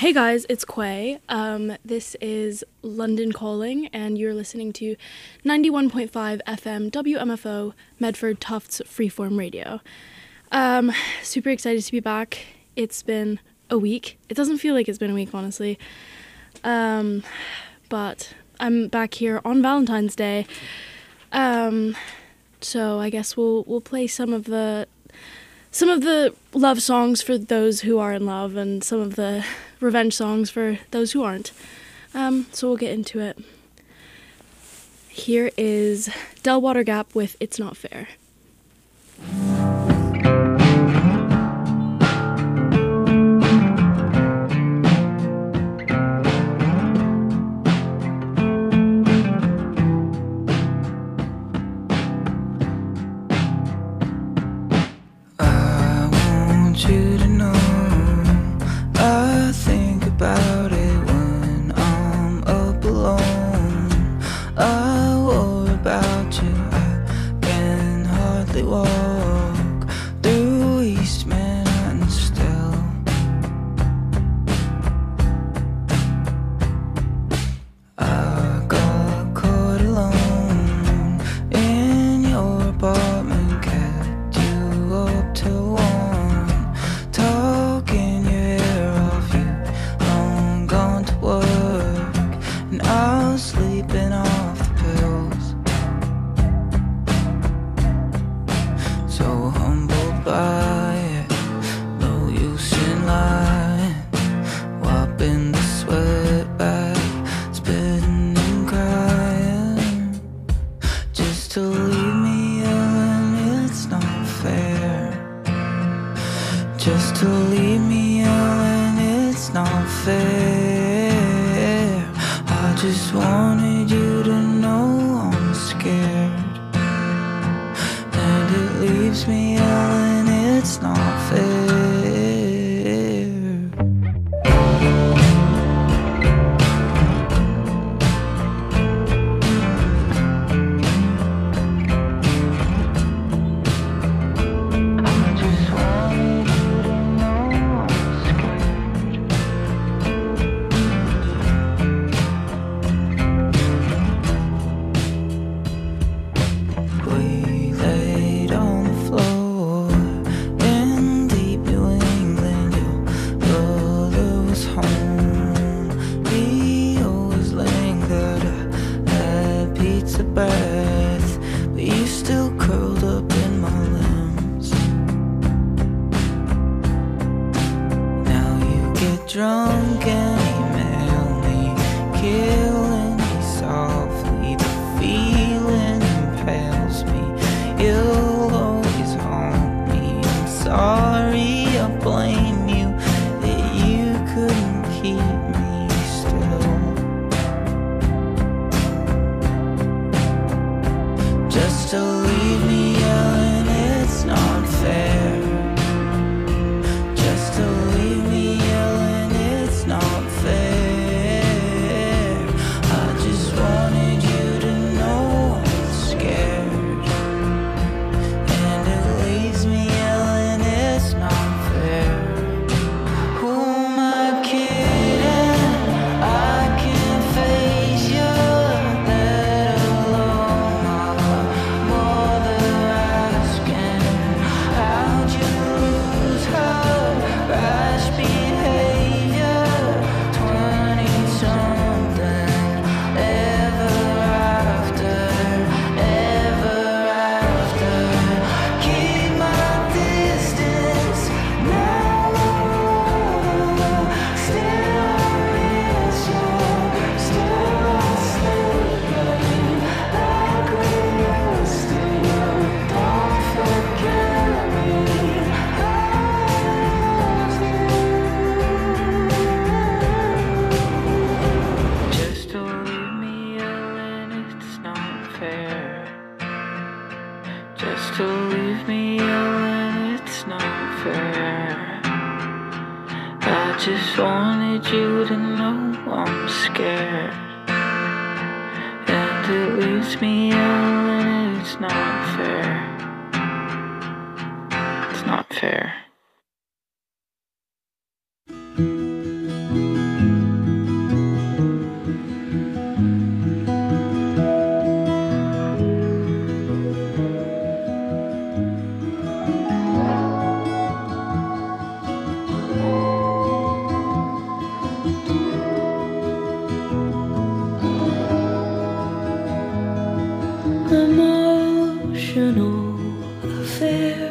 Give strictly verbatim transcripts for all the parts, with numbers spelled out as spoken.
Hey guys, it's Quay. Um, this is London Calling, and you're listening to ninety-one point five F M W M F O Medford Tufts Freeform Radio. Um, super excited to be back. It's been a week. It doesn't feel like it's been a week, honestly. Um, but I'm back here on Valentine's Day. Um, so I guess we'll we'll play some of the some of the love songs for those who are in love, and some of the revenge songs for those who aren't. Um, so we'll get into it. Here is Delwater Gap with It's Not Fair. Fair. emotional affair,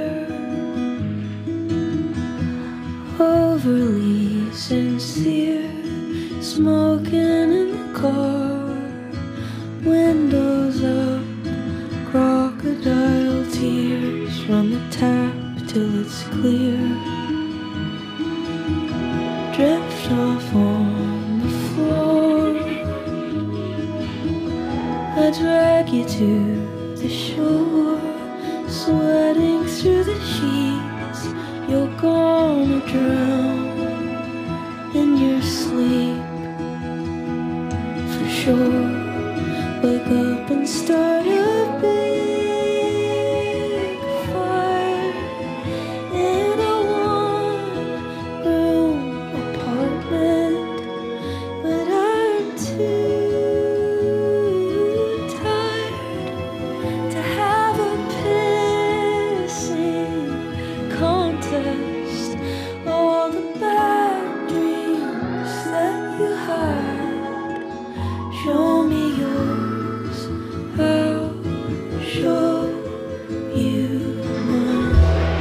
overly sincere, smoking in the car, windows up, crocodile tears, run the tap till it's clear, drift off on the floor, I drag you to the shore, sweating through the sheets, you're gonna drown in your sleep, for sure. Wake up and start a big fire in a one-room apartment, but I'm too tired to have a pissing contest. All the bad dreams that you hide, show me yours, I'll show you mine.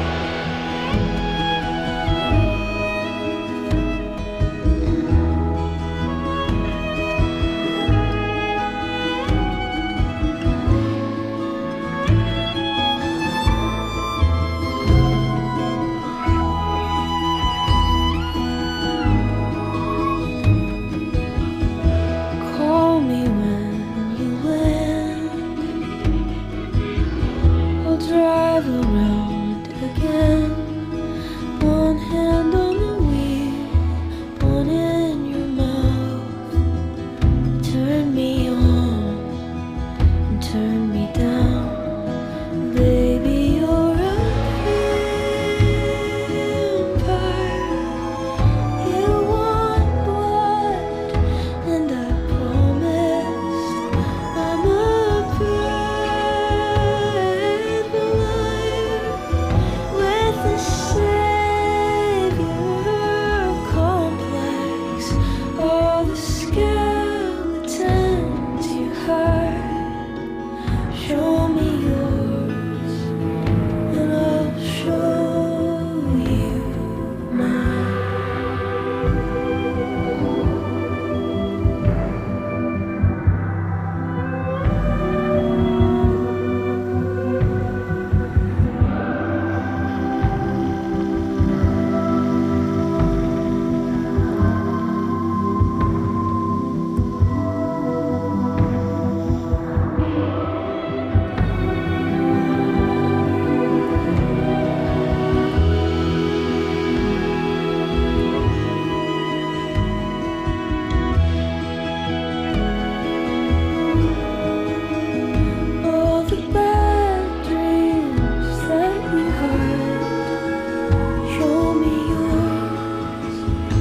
Call me when you land, I'll drive around again, one hand on the wheel, one in your mouth, turn me on and turn me down, baby you're a vampire, you want blood, and I promised I'm a brave liar with a savior complex, all the skeletons you hide, show me yours and I'll show you mine. All the bad dreams that you hide, show me yours.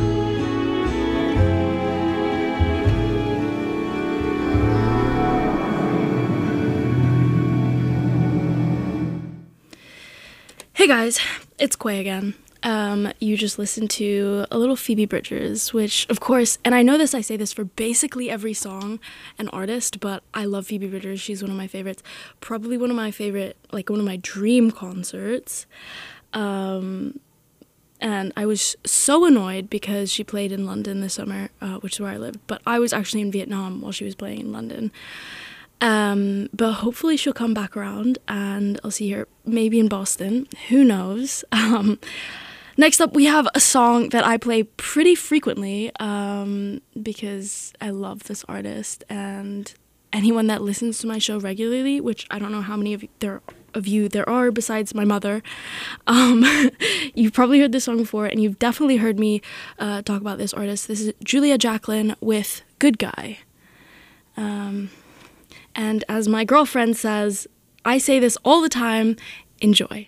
Hey guys, it's Quay again. Um, you just listened to a little Phoebe Bridgers, which, of course, and I know this, I say this for basically every song and artist, but I love Phoebe Bridgers. She's one of my favorites. Probably one of my favorite, like one of my dream concerts. Um, and I was so annoyed because she played in London this summer, uh, which is where I lived, but I was actually in Vietnam while she was playing in London. Um, but hopefully she'll come back around and I'll see her maybe in Boston. Who knows? Um, next up, we have a song that I play pretty frequently um, because I love this artist, and anyone that listens to my show regularly, which I don't know how many of you there, of you there are besides my mother, um, you've probably heard this song before, and you've definitely heard me uh, talk about this artist. This is Julia Jacklin with Good Guy. Um... And as my girlfriend says, I say this all the time, enjoy.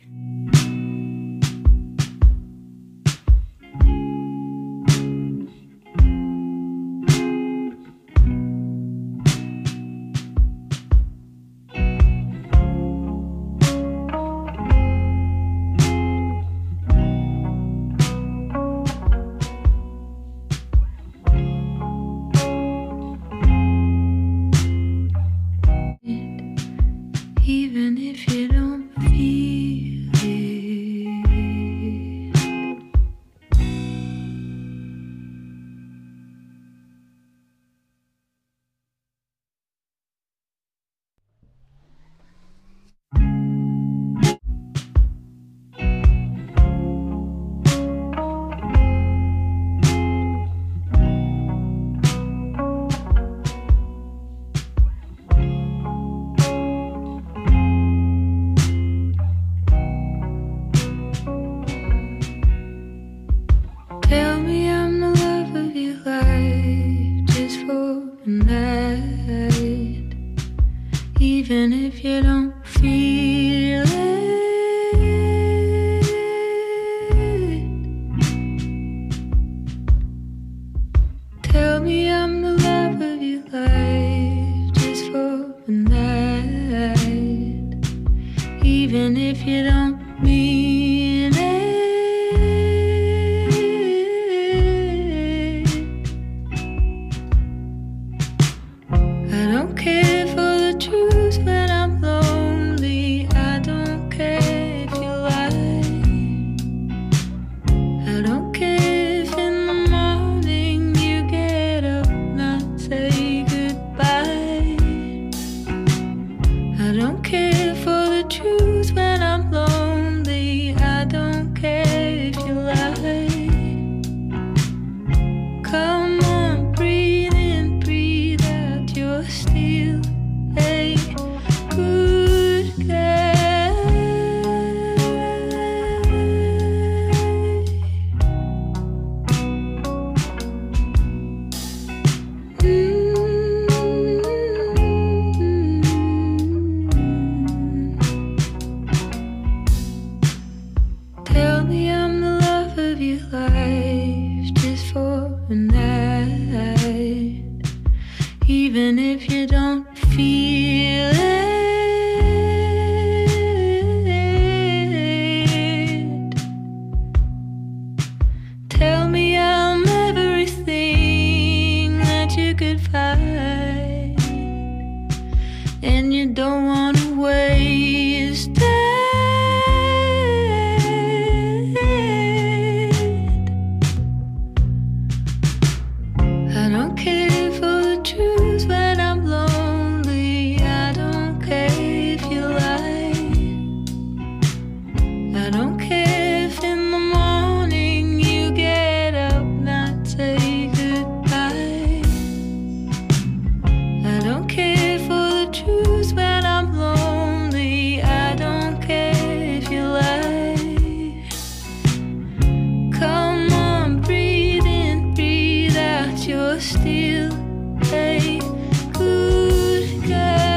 even if you don't feel it. Tell me I'm the love of your life just for a night, even if you don't mean it. I don't care for the truth when I'm lonely. I don't care if you lie. I don't care if in the morning you get up and not say goodbye. I don't care for the truth when I'm lonely. I don't care if you lie. Come on, breathe in, breathe out. You're still a good guy. Tell me I'm the love of your life just for a night, even if you don't feel it. Tell me I'm everything that you could find, and you don't want to waste it. I don't care for the truth when I'm lonely. I don't care if you lie. I don't care if in the morning you get up not say goodbye. I don't care for the truth when I'm lonely. I don't care if you lie. Come on, breathe in, breathe out. You're still a good guy.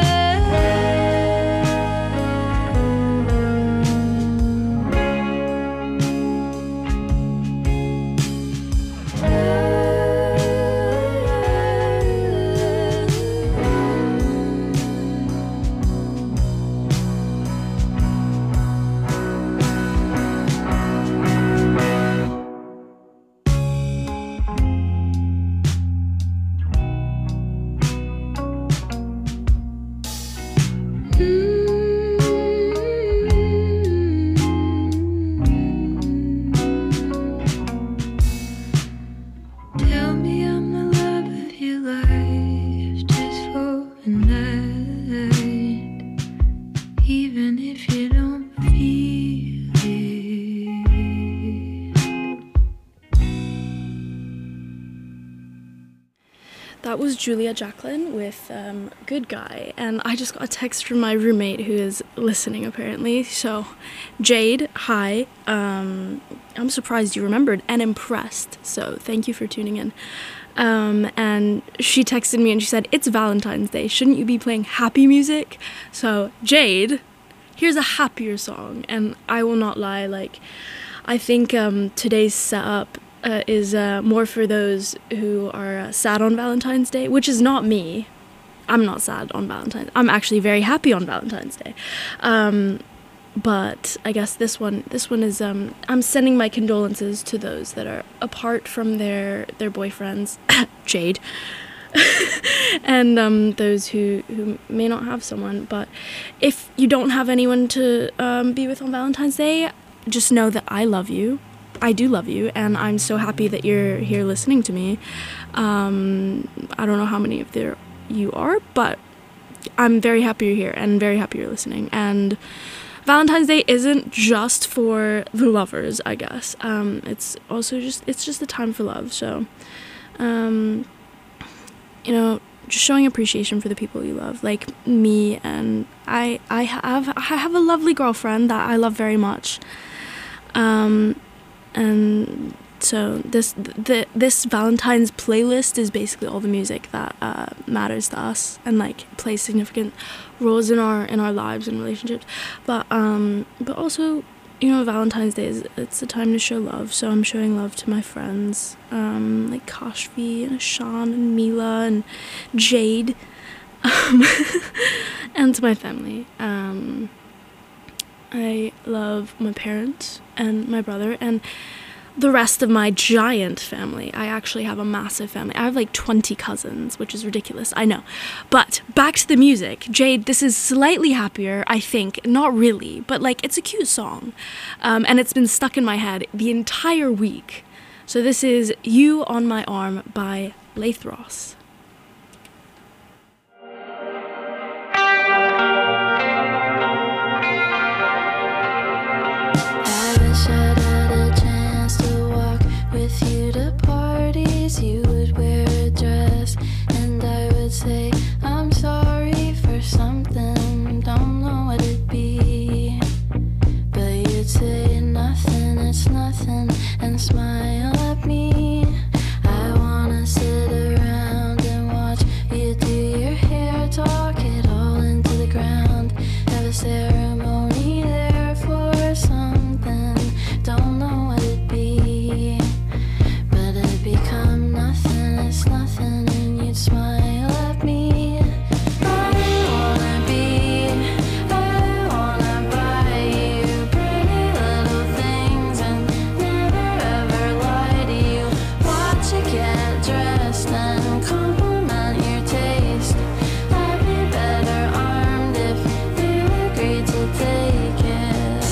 Tell me I'm the love of your life just for a night, even if you don't feel it. That was Julia Jacqueline with um, Good Guy, and I just got a text from my roommate who is listening apparently. So, Jade, hi. Um, I'm surprised you remembered and impressed, so thank you for tuning in. Um, and she texted me and she said, it's Valentine's Day, shouldn't you be playing happy music? So, Jade, here's a happier song, and I will not lie, like, I think um, today's setup uh, is uh, more for those who are uh, sad on Valentine's Day, which is not me. I'm not sad on Valentine's. I'm actually very happy on Valentine's Day. Um, but I guess this one, this one is, um, I'm sending my condolences to those that are apart from their, their boyfriends, Jade, and um, those who, who may not have someone. But if you don't have anyone to um, be with on Valentine's Day, just know that I love you. I do love you, and I'm so happy that you're here listening to me. Um, I don't know how many of there you are, but I'm very happy you're here and very happy you're listening. And Valentine's Day isn't just for the lovers, I guess. Um, it's also just, it's just a time for love. So, um, you know, just showing appreciation for the people you love, like me. And I, I have, I have a lovely girlfriend that I love very much. Um, and so this the this Valentine's playlist is basically all the music that uh, matters to us and like plays significant roles in our in our lives and relationships. But um, but also, you know, Valentine's Day is it's a time to show love. So I'm showing love to my friends, um, like Kashfi and Ashan and Mila and Jade, um, and to my family. Um, I love my parents and my brother and the rest of my giant family. I actually have a massive family. I have like twenty cousins, which is ridiculous, I know. But back to the music. Jade, this is slightly happier, I think. Not really, but like it's a cute song. Um, and it's been stuck in my head the entire week. So this is You on My Arm by Leith Ross. With you to parties, you would wear a dress, and I would say, I'm sorry for something, don't know what it'd be. But you'd say nothing, it's nothing, and smile at me. I wanna sit around and watch you do your hair, talk it all into the ground. Have a ceremony there for something, don't know what it'd be. Become nothing, it's nothing, and you'd smile at me. I wanna be, I wanna buy you pretty little things and never ever lie to you. Watch you get dressed and compliment your taste. I'd be better armed if you agreed to take it.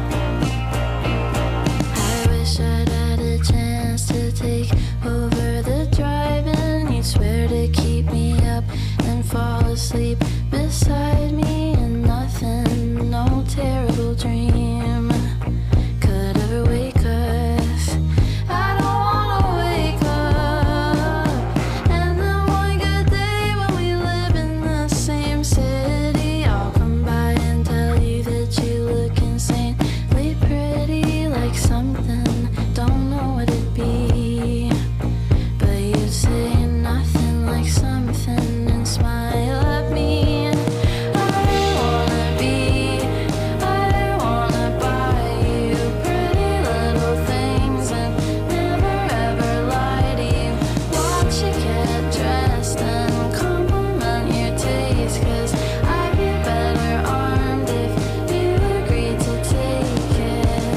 I wish I'd had a chance to take over the drive-in. You'd swear to keep me up and fall asleep beside me, and nothing, no terrible dream could ever wake us. I don't wanna wake up. And then one good day when we live in the same city, I'll come by and tell you that you look insanely pretty, like something, don't know what it'd be. But you'd say nothing, like something, and smile at me. I wanna be, I wanna buy you pretty little things and never ever lie to you. Watch you get dressed and compliment your taste, 'cause I'd be better armed if you agreed to take it.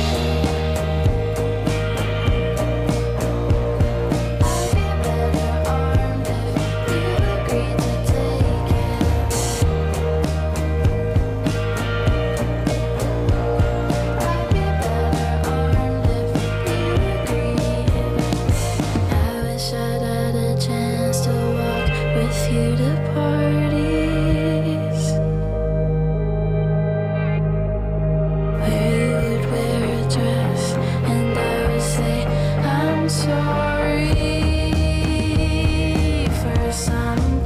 I'd be better armed if you agreed to take it. I'd be better armed if you agreed. I wish I'd had a chance to walk with you to parties, where you would wear a dress, and I would say, I'm sorry for something.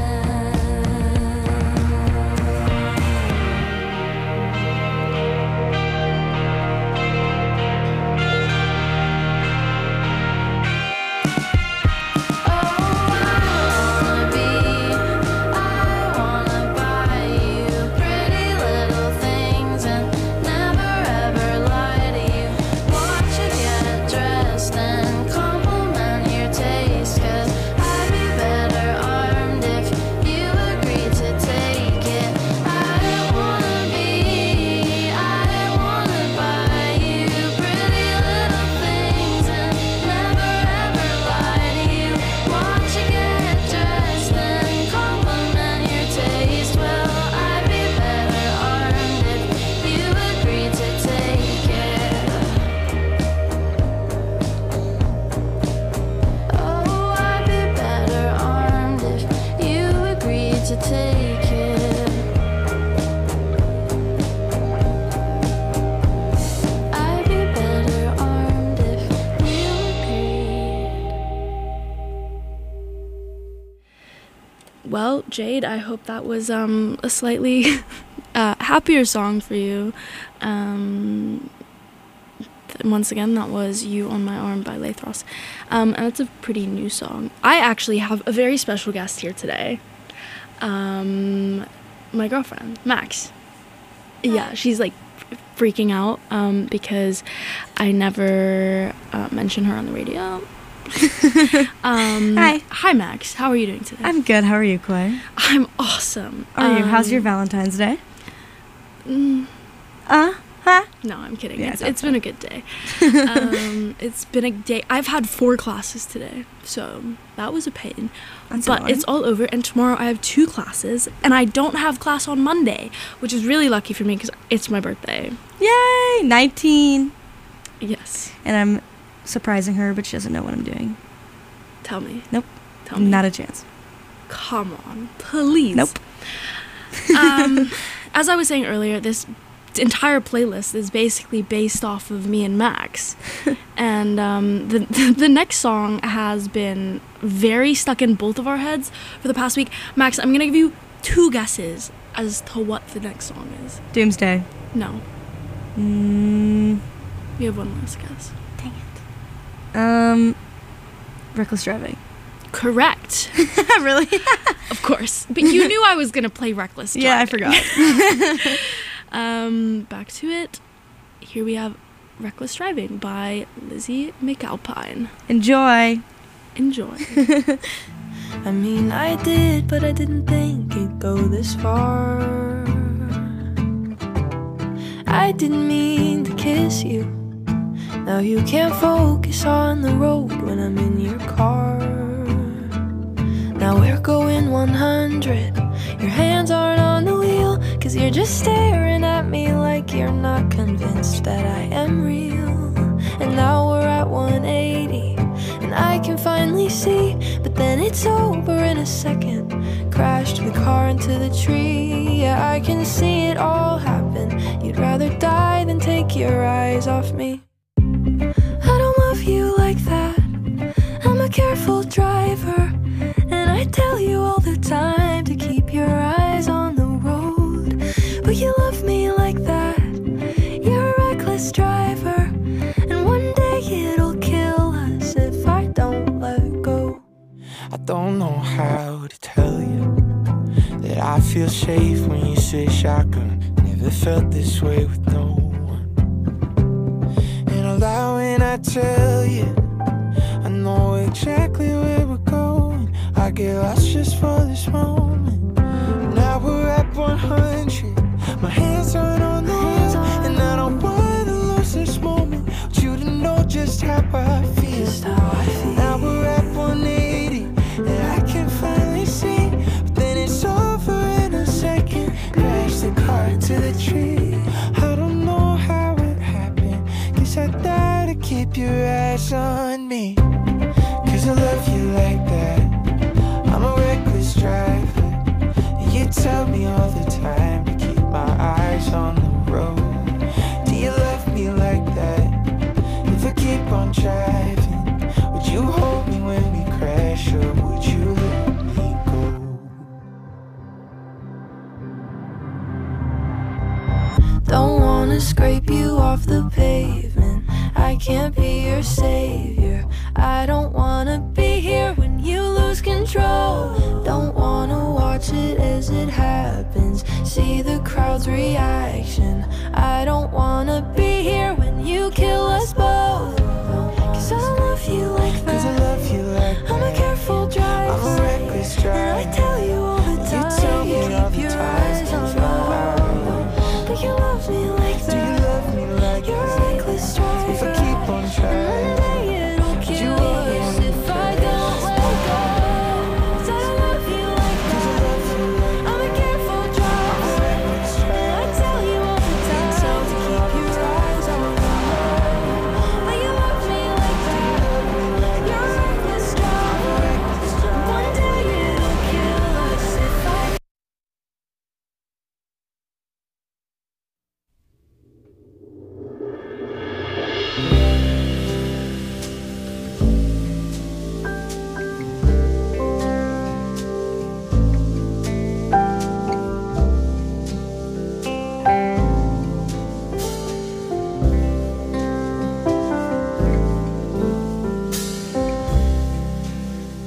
Oh, I wanna be, I wanna buy you pretty little things and never ever lie to you. Watch you get dressed and compliment your taste, 'cause I'd be better armed if you agreed to take it. I wanna be, I wanna buy you pretty little things and never ever lie to you. Watch you get dressed and compliment your taste. Well, I'd be better armed if you agreed to take it. Oh, I'd be better armed if you agreed to take it. I'd be better armed if you agreed. Well, Jade, I hope that was um, a slightly uh, happier song for you. Um, And once again, that was You on My Arm by Lathros. Um, and it's a pretty new song. I actually have a very special guest here today. Um, my girlfriend, Max. Yeah, she's like freaking out um, because I never uh, mention her on the radio. um, Hi. Hi, Max. How are you doing today? I'm good. How are you, Clay? I'm awesome. How are you? How's Um, your Valentine's Day? Mm, Uh, huh? no, I'm kidding. Yeah, it's I it's thought been a good day. um, it's been a day. I've had four classes today, so that was a pain. That's but annoying. it's all over, and tomorrow I have two classes, and I don't have class on Monday, which is really lucky for me because it's my birthday. Yay! nineteen. Yes. And I'm surprising her, but she doesn't know what I'm doing. Tell me. Nope. Tell me. Not a chance. Come on, please. Nope. um, as I was saying earlier, this entire playlist is basically based off of me and Max. And um, the, the next song has been very stuck in both of our heads for the past week. Max, I'm going to give you two guesses as to what the next song is. Doomsday. No, Mm, you have one last guess. dang it. Um, reckless driving. Correct. Really? Of course. But you knew I was going to play Reckless Driving. Yeah, I forgot. Um, back to it. Here we have Reckless Driving by Lizzie McAlpine. Enjoy. Enjoy. I mean, I did, but I didn't think it'd go this far. I didn't mean to kiss you. Now you can't focus on the road when I'm in your car. Now we're going one hundred. Your hands aren't on the wheel, 'cause you're just staring at me like you're not convinced that I am real. And now we're at one eighty, and I can finally see, but then it's over in a second. Crashed the car into the tree. Yeah, I can see it all happen. You'd rather die than take your eyes off me. I don't love you like that. I'm a careful driver, and I tell you all the time to keep your eyes on the road. But you love me like that. You're a reckless driver, and one day it'll kill us if I don't let go. I don't know how to tell you that I feel safe when you say shotgun. Never felt this way with no one. And a lie when I tell you I know exactly where we're going. I get lost just for this moment. Now we're at one hundred. My hands aren't on the wheel, and I don't wanna lose this moment. Want you to know just how I feel. Now we're at one eighty, and I can finally see, but then it's over in a second. Crash the car into the tree. I don't know how it happened. Guess I die to keep your eyes on me. 'Cause I love you like that. I'm a reckless driver, and you tell me all the time to keep my eyes on the road. Do you love me like that? If I keep on driving, would you hold me when we crash, or would you let me go? Don't wanna scrape you off the pavement. I can't be your savior. I don't wanna be here when you lose control. Don't wanna watch it as it happens, see the crowd's reaction. I don't wanna be here when you kill us both. 'Cause I love you like that. 'Cause I love you like that. I'm a careful driver, I'm a reckless driver. and I tell you all the You time, tell me all keep the your time, eyes on keep your eyes the road. But you love me like Do you that. love me like You're a that? reckless driver, If I keep on and trying, one day it'll you kill hold me us when if we I don't crash. let go. 'Cause I don't love you like 'Cause I that. love you like I'm a careful driver, I'm a reckless and I driver. tell you all the time to keep your eyes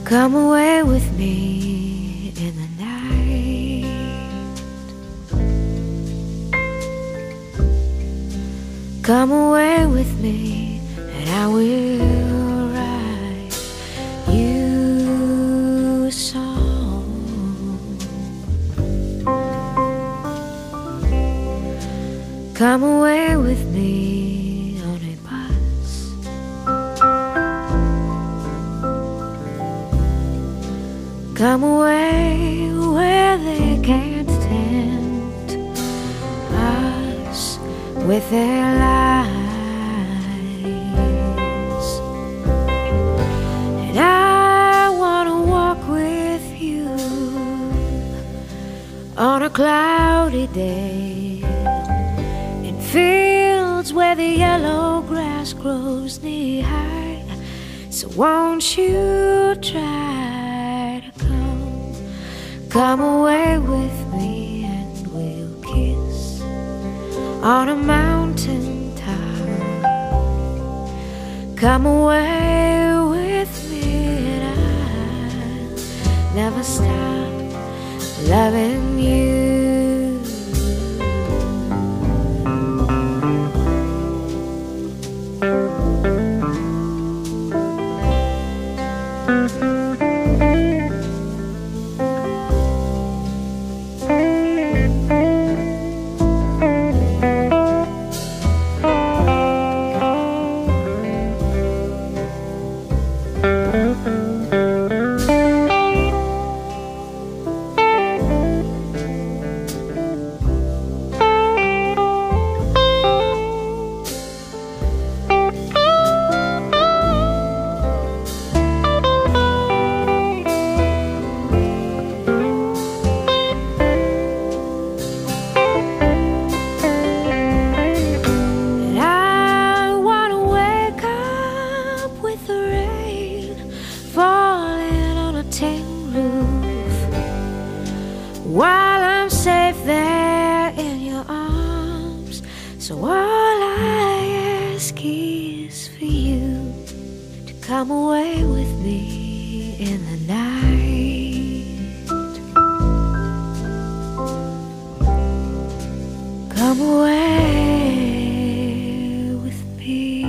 Come away with me in the night. Come away with me and I will write you a song. Come away with me on a bus. Come away where they can't tempt us with their lies. And I wanna walk with you on a cloudy day in fields where the yellow grass grows knee high. So won't you try to come, come away with me and we'll kiss on a mountain top. Come away with me and I'll never stop loving you. While I'm safe there in your arms, so all I ask is for you to come away with me in the night. Come away with me.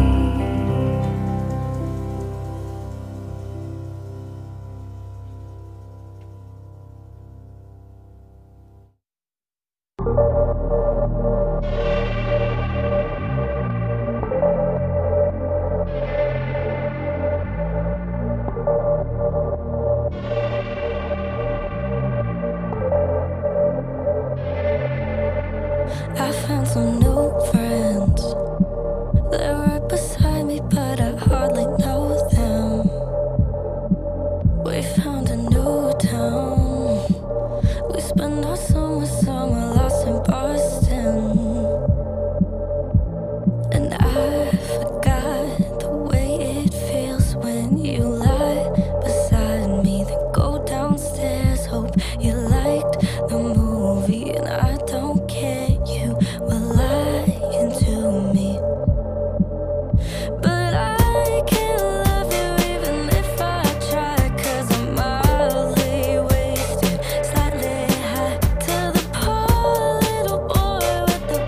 I found some new friends. They're right beside me, but I hardly know them. We found a new town. We spent our summer somewhere lost in Boston. And I forgot the way it feels when you lie beside me. Then go downstairs, hope you liked the movie. And I don't care. You were lying to me, but I can't love you even if I try. Cause I'm mildly wasted, slightly high. To the poor little boy with the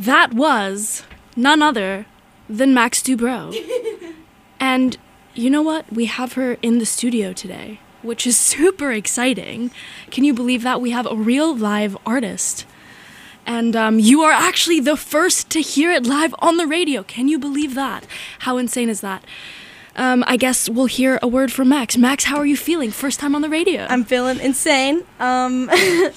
That was none other than Max Dubrow. And you know what? We have her in the studio today, which is super exciting. Can you believe that? We have a real live artist. And um, you are actually the first to hear it live on the radio. Can you believe that? How insane is that? Um, I guess we'll hear a word from Max. Max, how are you feeling? First time on the radio. I'm feeling insane. Um,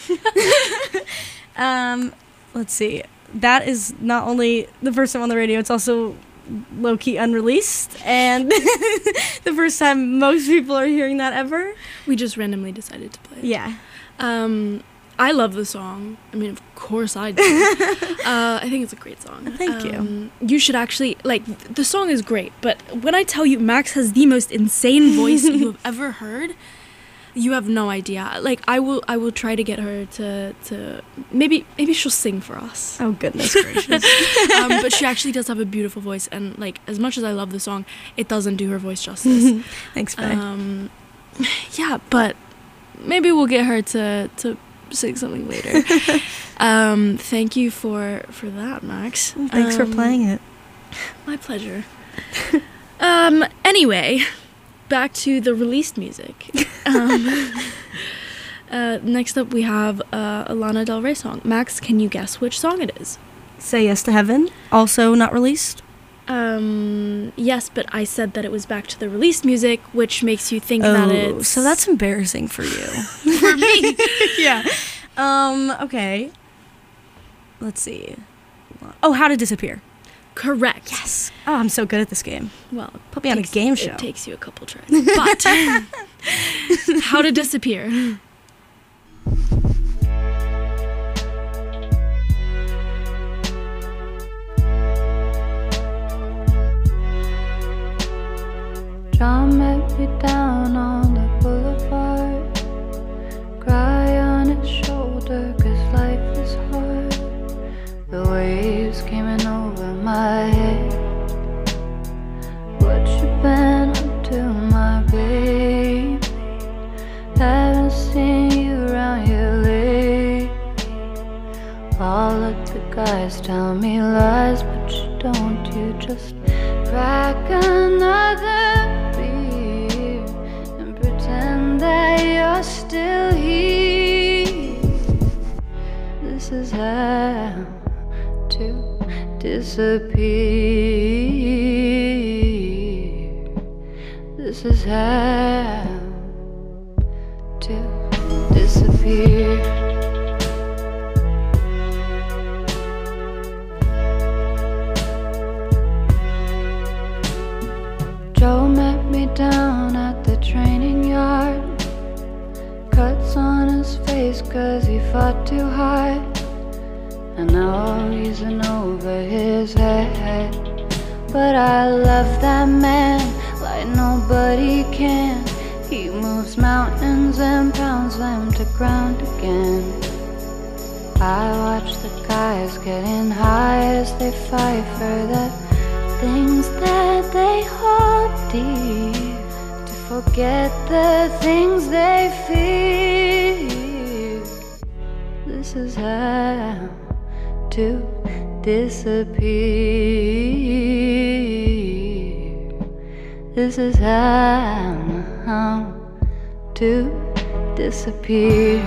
um, let's see. That is not only the first time on the radio, it's also low-key unreleased. And the first time most people are hearing that ever. We just randomly decided to play it. Yeah. Um, I love the song. I mean, of course I do. uh, I think it's a great song. Thank you. Um, you should actually, like, th- the song is great, but when I tell you Max has the most insane voice you have ever heard, you have no idea. Like, I will I will try to get her to, to maybe maybe she'll sing for us. Oh, goodness gracious. um, but she actually does have a beautiful voice, and, like, as much as I love the song, it doesn't do her voice justice. Thanks, Faye. Um, yeah, but maybe we'll get her to... to sing something later. um, thank you for for that, Max. Thanks um, for playing it. My pleasure. um, anyway, back to the released music. Um, uh, next up, we have uh, a Lana Del Rey song. Max, can you guess which song it is? Say Yes to Heaven, also not released. Um, yes, but I said that it was back to the released music, which makes you think Oh, that it's... so that's embarrassing for you. for me. Yeah. Um, okay. Let's see. Oh, How to Disappear. Correct. Yes. Oh, I'm so good at this game. Well, Put me on a takes- game show. It takes you a couple tries. But How to Disappear. John met me down on the boulevard. Cry on his shoulder, cause life is hard. The waves came in over my head. What you been up to, my baby? Haven't seen you around here lately. All of the guys tell me lies, but you don't. You just crack another beer and pretend that you're still here. This is how to disappear. This is how to disappear. Joe met me down at the training yard. Cuts on his face cause he fought too hard. And now he's in over his head. But I love that man like nobody can. He moves mountains and pounds them to ground again. I watch the guys getting high as they fight for the things that they hold deep, to forget the things they fear. This is how to disappear. This is how to disappear.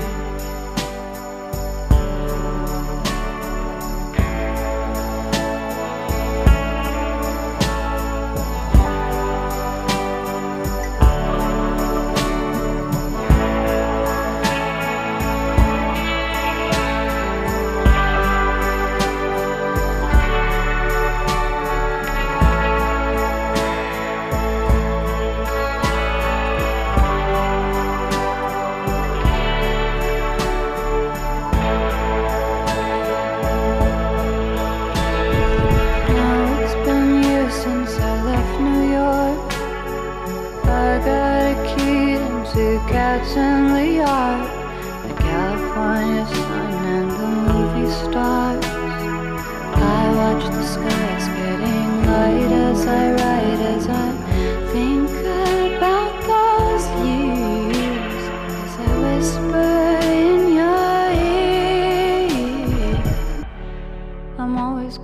Cats in the yard, the California sun and the movie stars. I watch the skies getting light as I write, as I think about those years, as I whisper in your ear. I'm always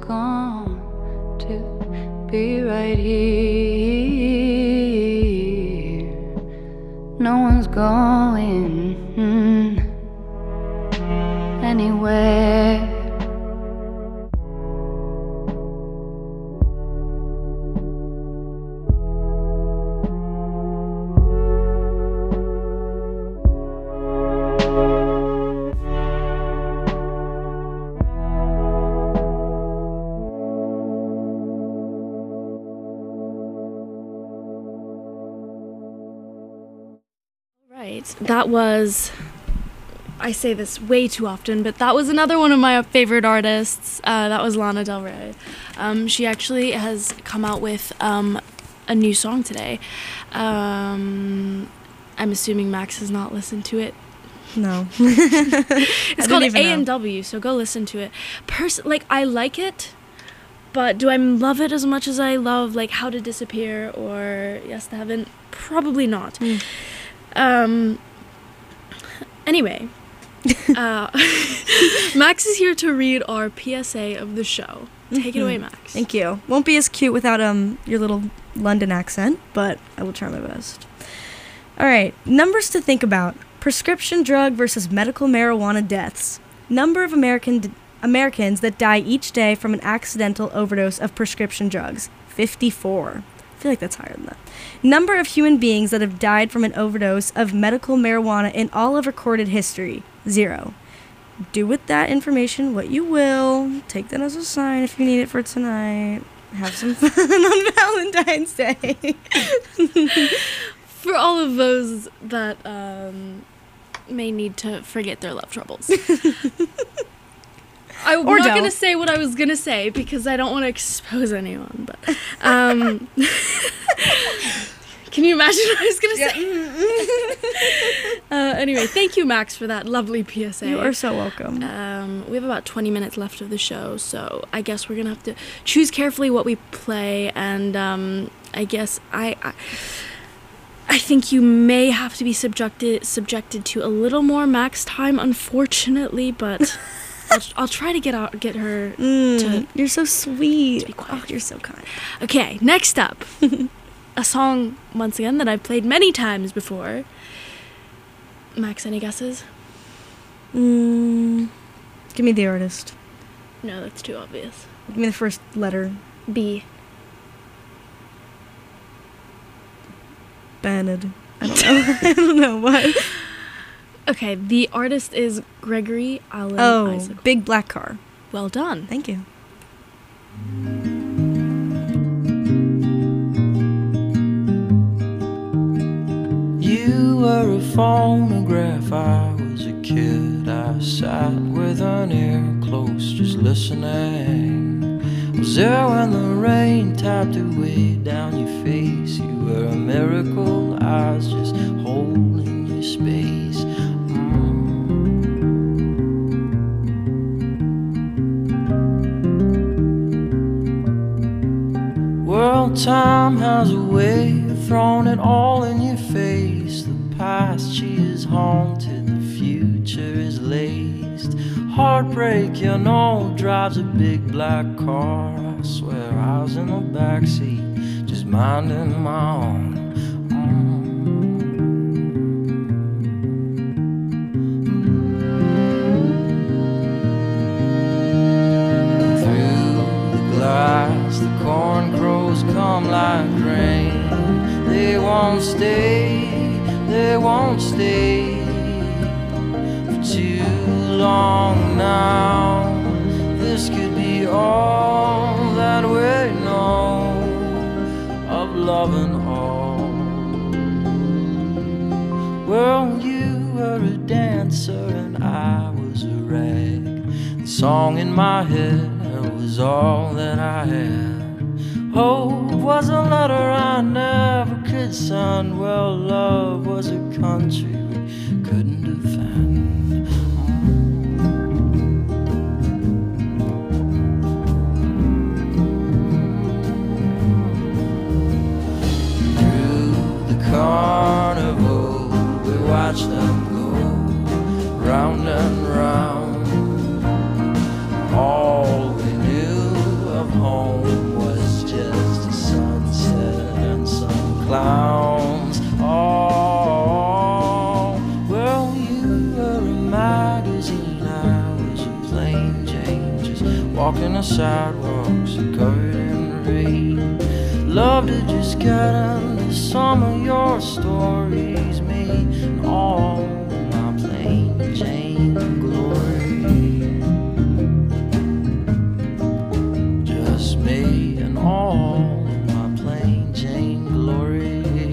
going mm, anywhere. That was, I say this way too often, but that was another one of my favorite artists. Uh, that was Lana Del Rey. Um, she actually has come out with um, a new song today. Um, I'm assuming Max has not listened to it. No. It's called A and W, so go listen to it. Pers- like, I like it, but do I love it as much as I love, like, How to Disappear or Yes to Heaven? Probably not. Mm. Um, anyway, uh, Max is here to read our P S A of the show. Take mm-hmm. it away, Max. Thank you. Won't be as cute without um your little London accent, but I will try my best. All right, numbers to think about. Prescription drug versus medical marijuana deaths. Number of American d- Americans that die each day from an accidental overdose of prescription drugs. fifty-four. I feel like that's higher than that. Number of human beings that have died from an overdose of medical marijuana in all of recorded history. Zero. Do with that information what you will. Take that as a sign if you need it for tonight. Have some fun on Valentine's Day. For all of those that um, may need to forget their love troubles. I'm or not don't. going to say what I was going to say because I don't want to expose anyone. But um, can you imagine what I was going to say? uh, anyway, thank you, Max, for that lovely P S A. You are so welcome. Um, we have about twenty minutes left of the show, so I guess we're going to have to choose carefully what we play. And um, I guess I, I I think you may have to be subjected subjected to a little more Max time, unfortunately, but... I'll, I'll try to get out, get her mm, to... You're so sweet. To be quiet. Oh, you're so kind. Okay, next up. A song, once again, that I've played many times before. Max, any guesses? Mm, give me the artist. No, that's too obvious. Give me the first letter. B. Banned. I don't know. I don't know what. Okay, the artist is Gregory Alan oh, Isaac. Big Black Car. Well done. Thank you. You were a phonograph, I was a kid. I sat with an ear close, just listening. Was there when the rain tapped away down your face? You were a miracle, I was just holding your space. Well, time has a way of throwing it all in your face. The past, she is haunted, the future is laced. Heartbreak, you know, drives a big black car. I swear I was in the backseat, just minding my own. The corn crows come like rain. They won't stay, they won't stay for too long now. This could be all that we know of love and all. Well, you were a dancer and I was a rag. The song in my head was all that I had. Hope was a letter I never could send. Well, love was a country we couldn't defend. Through the carnival, we watched them go round and round. All we knew of home was just a sunset and some clowns. Oh, walking the sidewalks covered in rain. Love to just get into some of your stories, me and all my plain Jane glory. Just me and all my plain Jane glory.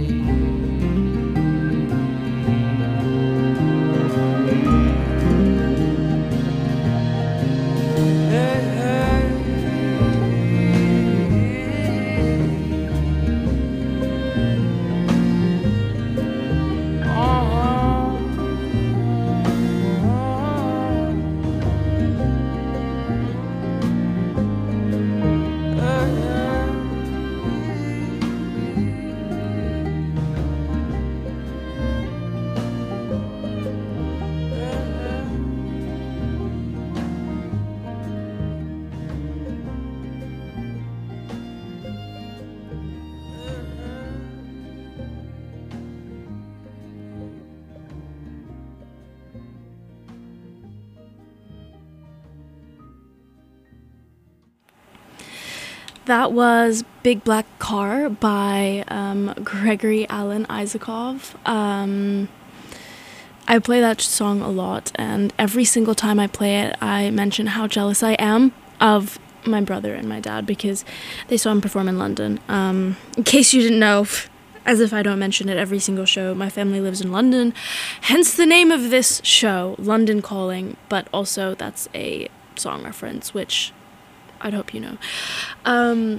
That was Big Black Car by um, Gregory Alan Isakov. Um, I play that song a lot, and every single time I play it, I mention how jealous I am of my brother and my dad because they saw him perform in London. Um, in case you didn't know, as if I don't mention it every single show, my family lives in London, hence the name of this show, London Calling, but also that's a song reference, which I'd hope you know. Um,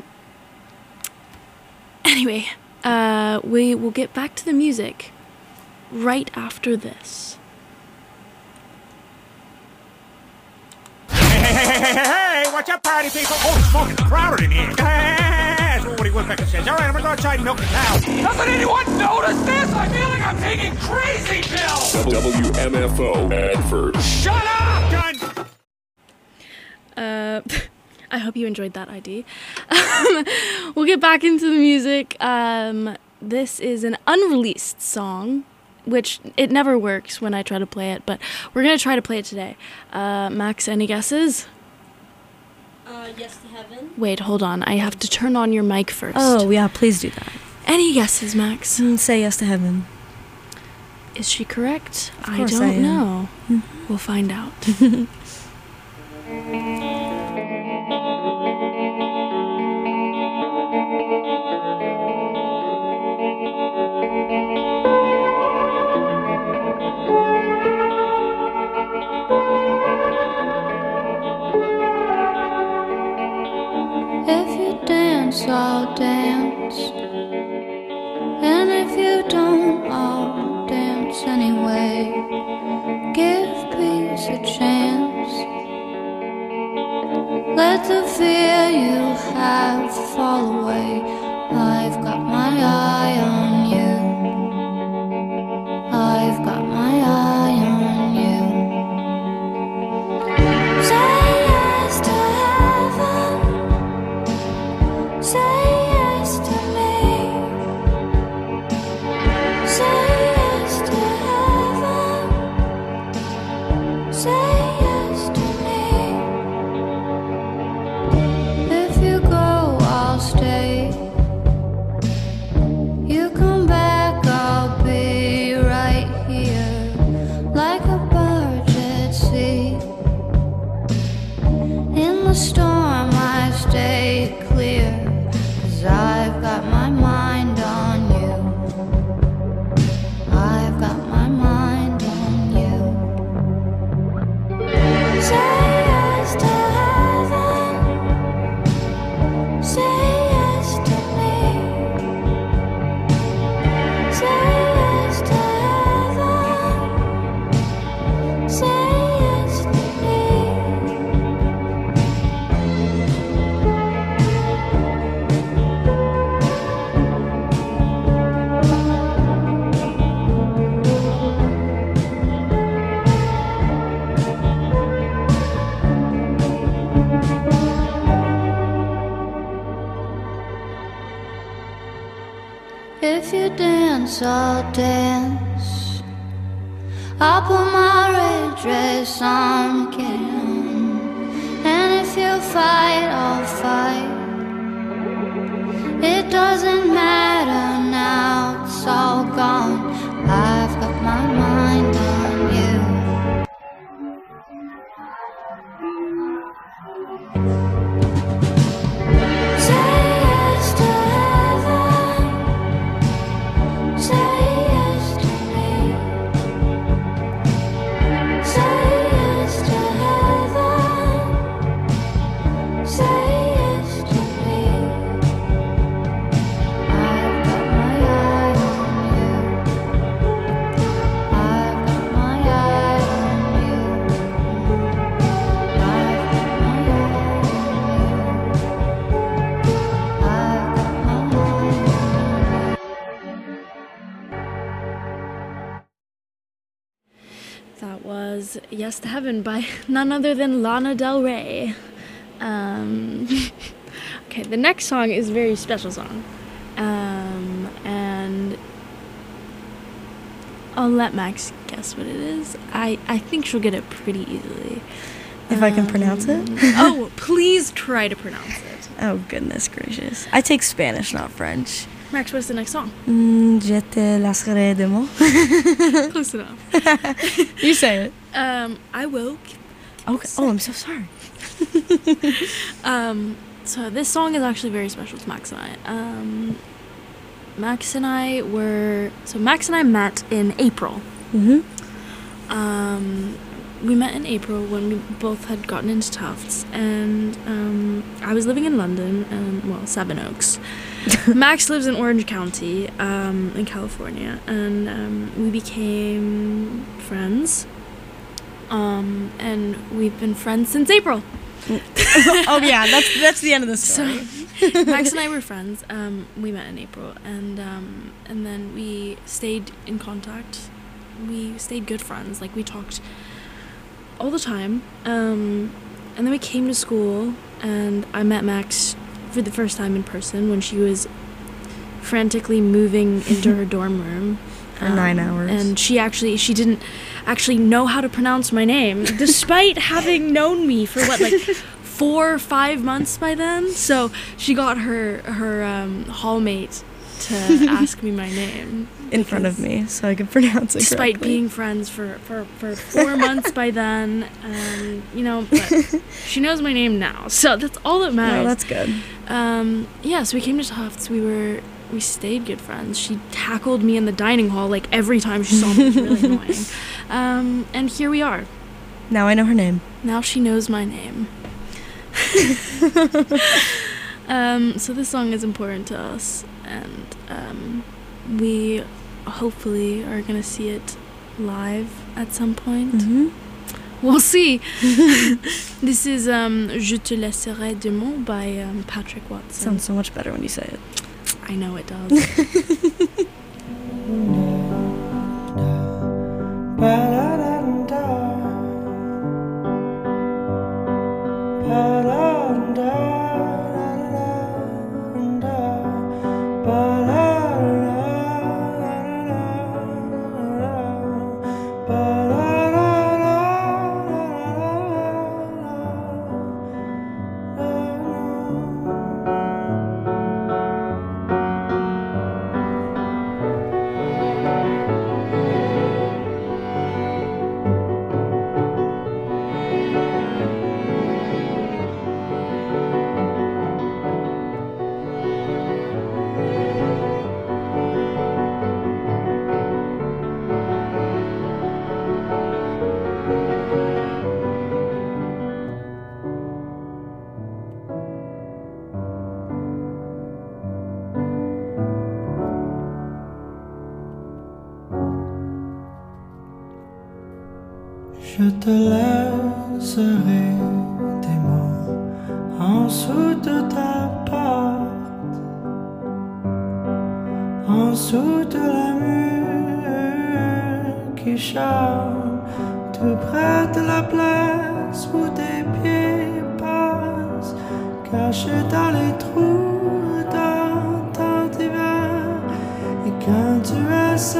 anyway, uh, we will get back to the music right after this. Hey, hey, hey, hey, hey, hey, watch out, party people. Oh, it's smoking crowded in here. Hey, that's what Woody Woodpecker says. All right, I'm gonna go outside and milk the cow. Doesn't anyone notice this? I feel like I'm taking crazy pills. W M F O Medford. Shut up, Gun. Uh... I hope you enjoyed that I D. Um, we'll get back into the music. Um, this is an unreleased song, which it never works when I try to play it, but we're going to try to play it today. Uh, Max, any guesses? Uh, Yes to Heaven. Wait, hold on. I have to turn on your mic first. Oh, yeah, please do that. Any guesses, Max? Mm, say Yes to Heaven. Is she correct? Of I course don't I am. know. Mm-hmm. We'll find out. If you dance, I'll dance. And if you don't, I'll dance anyway. Give peace a chance. Let the fear you have fall away. I've got my eye on you. I've got my eye on you. Say yes to heaven. Say yes to me. Say yes to heaven. Say yes to me. If you go, I'll stay. You come back, I'll be right here, like a barge at sea. In the storm, I stay clear, 'cause I've got my mind on you. I've got my mind on you. Say yes to heaven. Say yes to me. Say yes to heaven. Say yes to me. If you dance, I'll dance. I'll put my red dress on again. And if you fight, I'll fight. It doesn't matter now, it's all gone. I've got my mind on you. Say yes to heaven. Say yes to me. Say yes to heaven. Say yes to me. I've got my eye on you. I've got my eye on you. I've got my eye on you. I've got my eye on you. That was Yes to Heaven by none other than Lana Del Rey. Um, okay, the next song is a very special song. Um, and I'll let Max guess what it is. I, I think she'll get it pretty easily. If I can pronounce it? Oh, please try to pronounce it. Oh, goodness gracious. I take Spanish, not French. Max, what's the next song? Mm, je te laisserai de mots. Close enough. You say it. Um, I woke. Okay. Oh, I'm so sorry. Um, so this song is actually very special to Max and I. Um, Max and I were so Max and I met in April. Mm-hmm. Um, we met in April when we both had gotten into Tufts, and um, I was living in London, and well, Sevenoaks. Max lives in Orange County, um, in California, and um, we became friends. Um, and we've been friends since April. Oh yeah, that's that's the end of the story. So Max and I were friends. Um, we met in April, and um, and then we stayed in contact. We stayed good friends. Like, we talked all the time. Um, and then we came to school, and I met Max for the first time in person when she was frantically moving into her dorm room. For nine hours. And she actually, she didn't actually know how to pronounce my name, despite having known me for, what, like four or five months by then? So she got her, her um, hallmate to ask me my name. In front of me, so I could pronounce it Despite correctly. being friends for, for, for four months by then. Um, you know, but she knows my name now, so that's all that matters. Oh, that's good. Um, yeah, so we came to Tufts. We were, we stayed good friends. She tackled me in the dining hall, like, every time she saw me. It was really annoying. Um, and here we are. Now I know her name. Now she knows my name. um, so this song is important to us, and um, we hopefully are gonna see it live at some point. Mm-hmm. We'll see. This is um, Je te laisserai de mots by um, Patrick Watson. Sounds so much better when you say it. I know it does. Je te laisserai des mots en dessous de ta porte, en dessous de la mur qui chante, tout près de la place où tes pieds passent, cachés dans les trous dans ton divan. Et quand tu es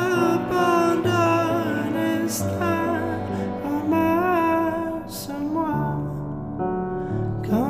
abandonné, ramasse-moi. Quand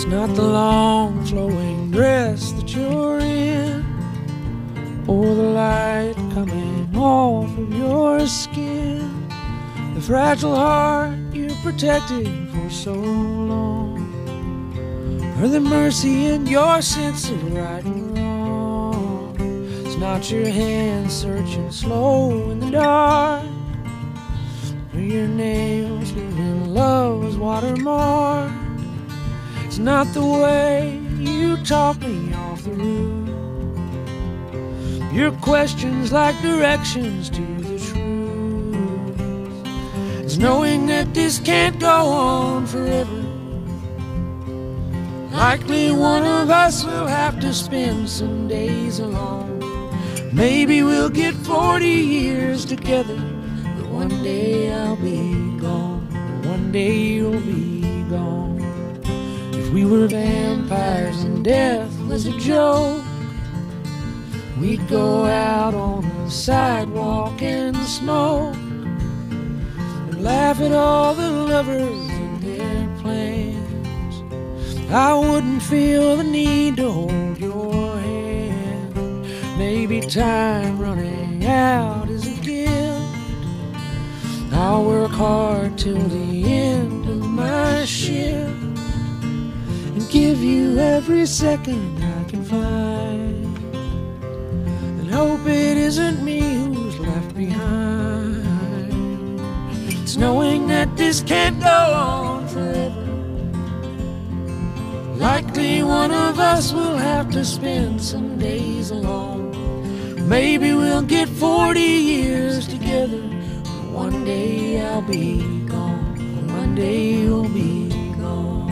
not the long flowing dress that you're in, or the light coming off of your skin, the fragile heart you protected for so long, or the mercy in your sense of right and wrong. It's not your hand searching slow in the dark, or your nails leaving love's watermark. It's not the way you talk me off the roof, your questions like directions to the truth. It's knowing that this can't go on forever. Likely one of us will have to spend some days alone. Maybe we'll get forty years together, but one day I'll be gone, one day you'll be gone. If we were vampires and death was a joke, we'd go out on the sidewalk and smoke, and laugh at all the lovers and their plans. I wouldn't feel the need to hold your hand. Maybe time running out is a gift. I'll work hard till the end of my shift, and give you every second I can find, and hope it isn't me who's left behind. It's knowing that this can't go on forever. Likely one of us will have to spend some days alone. Maybe we'll get forty years together, but one day I'll be gone, one day you'll be gone.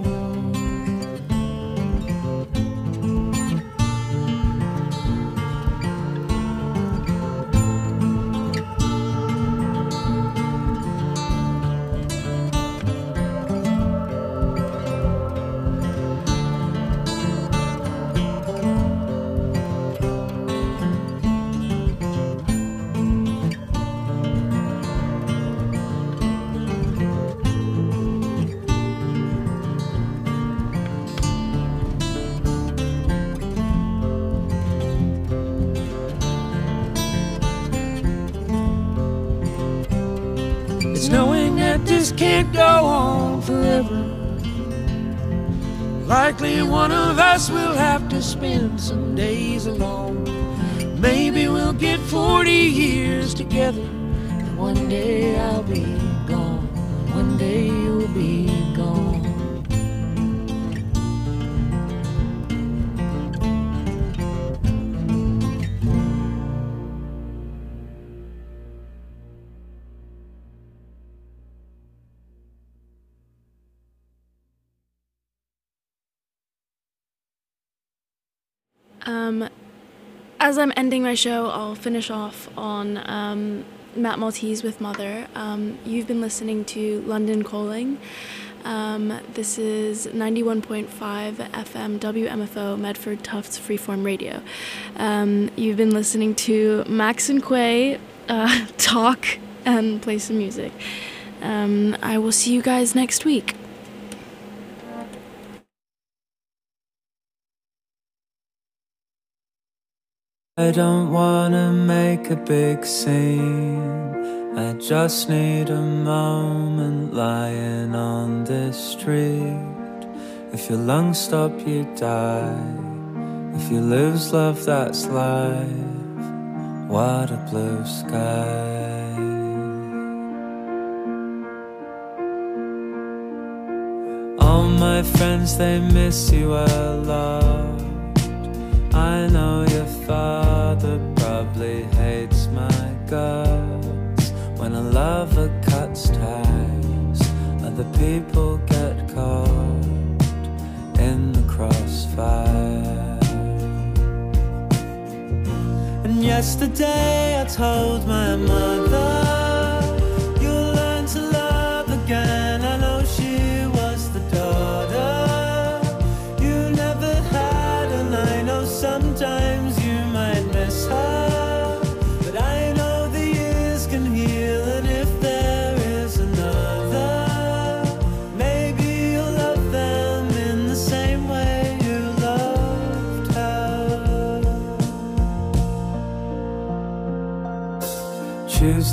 It's knowing that this can't go on forever. Likely one of us will have to spend some days alone. Maybe we'll get forty years together, and one day I'll be gone, one day you'll be gone. Um, as I'm ending my show, I'll finish off on um, Matt Maltese with Mother. Um, you've been listening to London Calling. Um, this is ninety-one point five F M W M F O Medford Tufts Freeform Radio. Um, you've been listening to Max and Quay uh, talk and play some music. Um, I will see you guys next week. I don't wanna make a big scene, I just need a moment lying on this street. If your lungs stop, you die. If you lose love, that's life. What a blue sky. All my friends, they miss you a lot. I know your father probably hates my guts. When a lover cuts ties, other people get caught in the crossfire. And yesterday I told my mother, you'll learn to love again. I know she was the daughter you never had, and I know sometimes you might miss her, but I know the years can heal, and if there is another, maybe you'll love them in the same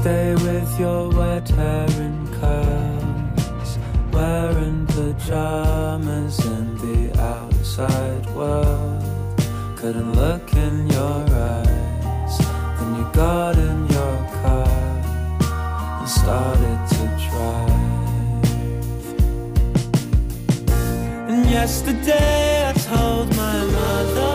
stay with your wet hair in curls, wearing pajamas in the outside world. Couldn't look in your eyes. Then you got in your car and started to drive. And yesterday I told my mother